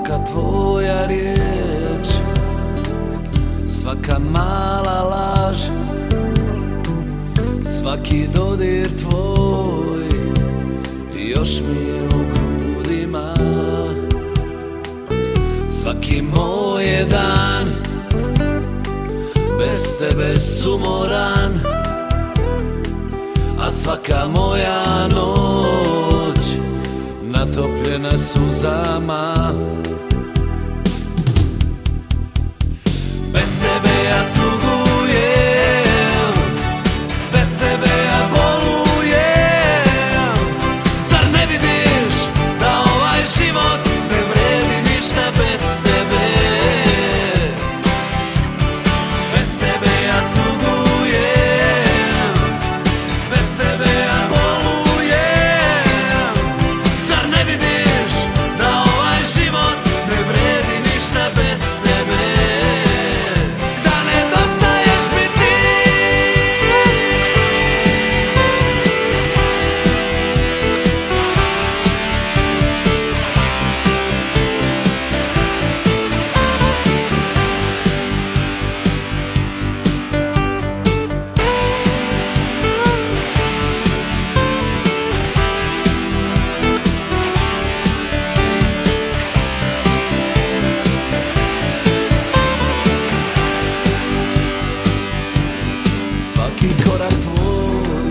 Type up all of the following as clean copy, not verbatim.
Svaka tvoja riječ, svaka mala laž, svaki dodir tvoj još mi je u grudima. Svaki moj je dan bez tebe sumoran, a svaka moja noć natopljena suzama. Bez tebe ja tugujem, bez tebe ja bolujem. Zar ne vidiš da ovaj život ne vredi ništa bez tebe? Bez tebe ja tugujem, bez tebe ja bolujem. Zar ne vidiš da ovaj život ne vredi ništa bez tebe? Da nedostaješ mi ti. Svaki korak tvoj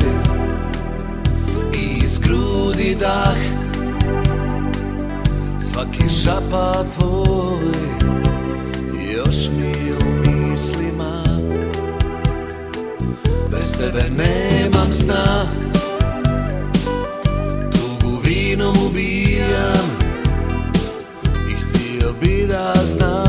iz grudi dah, svaki šapat tvoj još mi je u mislima. Bez tebe nemam sna, tugu vinom ubijam i htio bi da znam